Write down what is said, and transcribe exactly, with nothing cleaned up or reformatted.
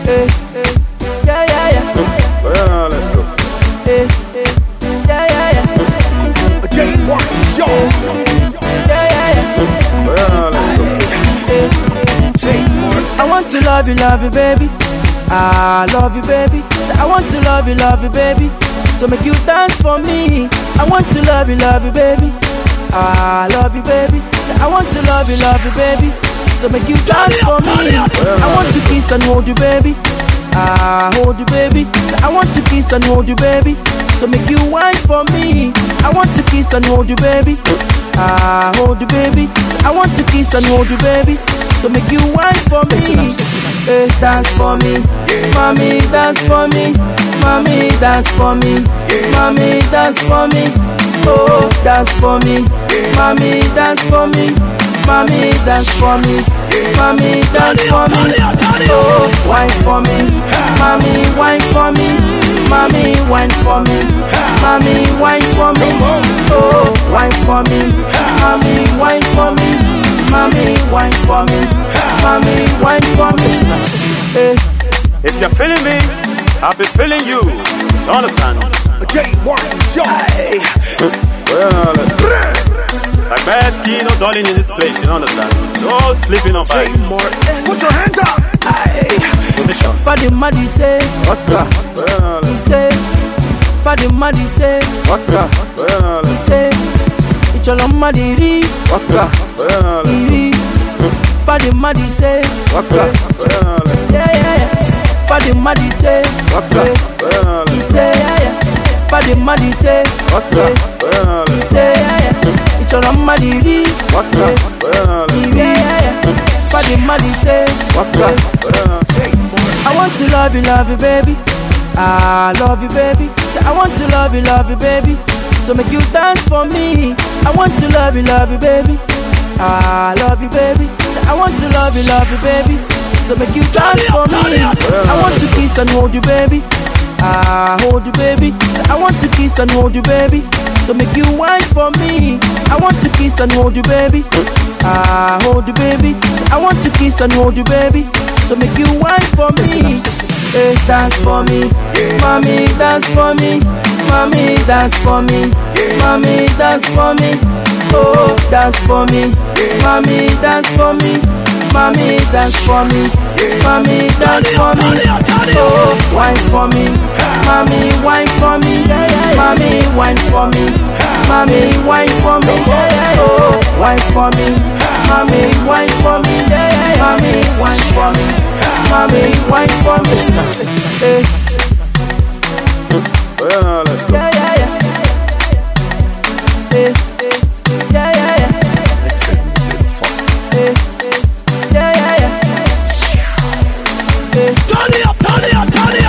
Hey, hey, yeah, yeah, yeah. Well, let's go. Hey, hey, yeah, yeah, yeah. Again, one, yo. Yeah, yeah, yeah. Well, let's go. Hey, I want to love you, love you, baby. I love you, baby. Say, I want to love you, love you, baby. So make you dance for me. I want to love you, love you, baby. I love you, baby. Say, I want to love you, love you, baby. So make you dance for me. I want to kiss and hold you, baby. I hold you, baby. Say, I want to kiss and hold you, baby. So make you whine for me. I want to kiss and hold you, baby. I hold you, baby. Say, I want to kiss and hold you, baby. So make you whine for me. Hey, dance for me, mommy, dance for me, mommy, dance for me, mommy, dance for me. Oh, dance for me, mommy, dance for me, mommy, dance for me, mommy, dance for me. Oh, wine for me, mommy, wine for me, mommy, wine for me, mommy, wine for me. Oh, wine for me, mommy, wine for me, mommy, wine for me, mommy, wine for me. Hey. If you're feeling me, I'll be feeling you. You understand? Again, one, yo. Well, let's go. Like best key, no darling in this place. You understand? No sleeping on fire. Put your hands up. Position. Fadi Madi say, Waka. Well, he let's say, Fadi Madi say, Waka. Well, he let's say, Ichala Madi ri, Waka. Well, let's go. ri. Fadi Madi say, Waka. Well, let's go. yeah, yeah, yeah. Fadi Madi say, Waka. Well, he let's say, yeah, yeah. Fadi Madi say, Waka. Well, he let's say, yeah, yeah. Ichala Madi ri, Waka. Well, let's go. yeah, yeah, yeah. Fadi Madi say, Waka. Well, I want to love you, love you, baby. I love you, baby. Say, I want to love you, love you, baby. So make you dance for me. I want to love you, love you, baby. I love you, baby. Say, I want to love you, love you, baby. So make you dance for me. I want to kiss and hold you, baby. I hold you, baby. Say, I want to kiss and hold you, baby. So make you whine for me. I want to kiss and hold you, baby. I hold you, baby. Say, I want to kiss and hold you, baby. So make you whine for me. Hey, dance for me, mommy, dance for me, mommy, dance for me, mommy, dance for me. Oh, dance for me, mommy, dance for me, mommy, dance for me, mommy, dance for me. Oh, wine for me, mommy, wine for me, mommy, wine for me, mommy, wine for me. Oh, wine for me, mommy, wine for me, mommy, wine for me. Mommy, wine for me. Hey. well, let's go. Yeah, yeah, yeah. Hey, hey. Yeah, yeah, yeah. Hey, hey. Yeah, yeah, yeah. Hey. Turn it up, turn it up, turn it up.